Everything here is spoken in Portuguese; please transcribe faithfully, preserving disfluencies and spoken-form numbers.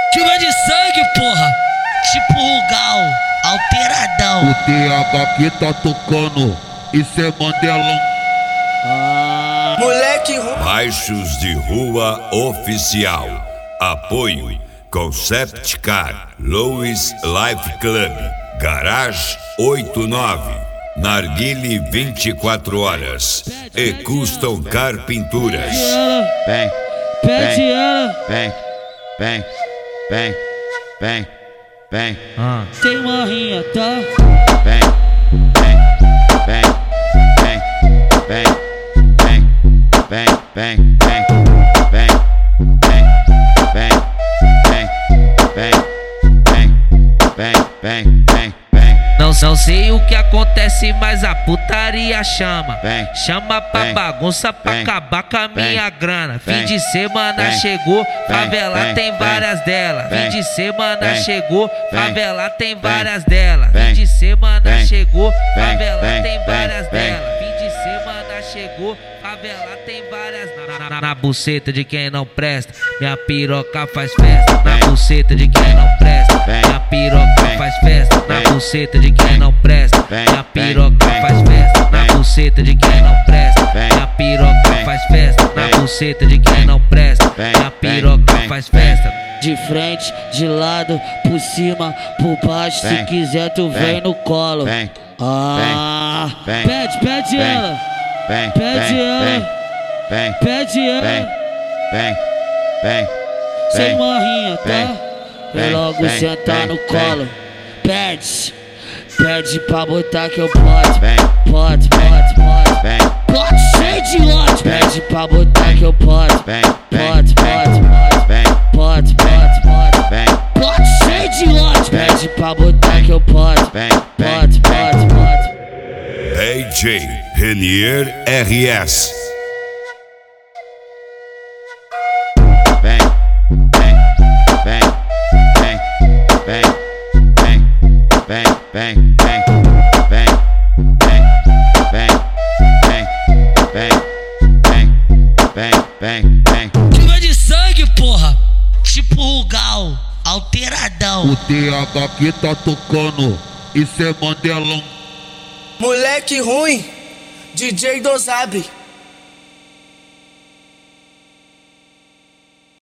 Chuva de sangue, porra. Tipo Rugal, alteradão. O T H aqui tá tocando, isso é Mandelão. Ah. Moleque ruim. Baixos de Rua Oficial. Apoio Concept Car, Louis Life Club, Garage oitenta e nove, Narguile vinte e quatro horas e Custom Car Pinturas. Vem, Pede ela. vem, vem, vem, vem, vem, Ah. Tem uma rinha, tá? vem, vem, vem, vem, vem, vem, vem, vem, vem, vem, vem, vem, vem, vem, vem, vem, vem. Não, não sei o que acontece, mas a putaria chama. Vem, Chama pra vem, bagunça pra vem, acabar com a vem, minha grana. Fim vem, de semana vem, chegou, vem, favela vem, tem vem, várias delas. Fim vem, de semana vem, chegou, vem, favela tem vem, várias delas. vem, Fim de semana vem, chegou, vem, favela vem, tem vem, várias vem. delas. Fim de semana chegou, favela tem várias. Na, na, na buceta de quem não presta, minha piroca faz festa. Na Vem. buceta de quem não presta, Vem. minha piroca Vem. faz festa. Na Vem. buceta de quem não presta, Vem. minha Vem. piroca Vem. faz festa. Na Vem. buceta de quem não presta, Vem. minha piroca Vem. faz festa. Na Vem. buceta de quem não presta, Vem. minha Vem. piroca Vem. faz Vem. festa. De frente, de lado, por cima, por baixo. Vem. Se quiser, tu Vem. vem no colo. Vem. Ah. Vem. Pede, pede Vem. ela. Vem, Pede vem, ela. vem, Pede vem, ela. vem, vem, Sem vem, uma rinha, vem, tá? Vem vem, logo vem, sentar vem, no vem. colo. Pede. Pede pra botar que eu posso. vem, Pode, pode, pode. vem, Pode cheio de ódio. Pede pra botar que eu posso. vem, Pode, pode, pode. vem, Pode, pode, pode. vem, Pode cheio de ódio. Pede pra botar que eu posso. vem, Pode, pode, pode. D J Renier R S. vem, vem, vem, vem, vem, vem, vem, vem, vem, vem, vem, vem, vem, vem, vem, vem. Chuva de sangue, porra. Tipo Rugal, alteradão. O T H aqui tá tocando, isso é Mandelão. Moleque ruim. D J Dosabre.